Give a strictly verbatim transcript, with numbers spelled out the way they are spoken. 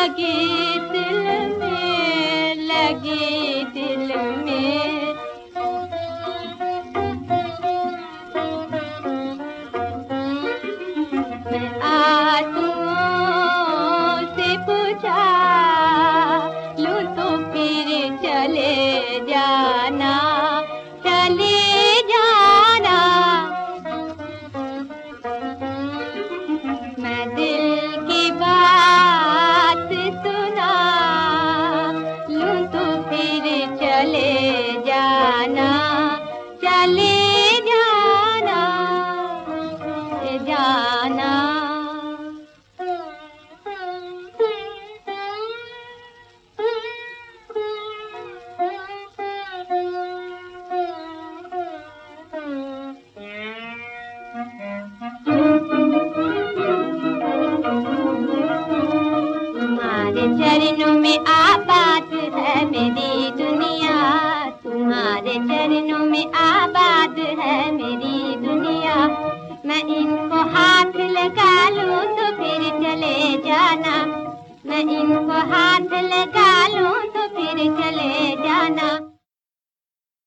लगी दिल में, लगी दिल में। मैं आंसुओं से पूछा लूं तो फिर चले जाना, चले जाना। मैं दिल की बात सुना लूं तो फिर चले जाना, चले जाना, जाना। तुम्हारे चरणों में आबाद है मेरी दुनिया, तुम्हारे चरणों में आबाद है मेरी दुनिया। मैं इनको हाथ लगा लूं तो फिर चले जाना, मैं इनको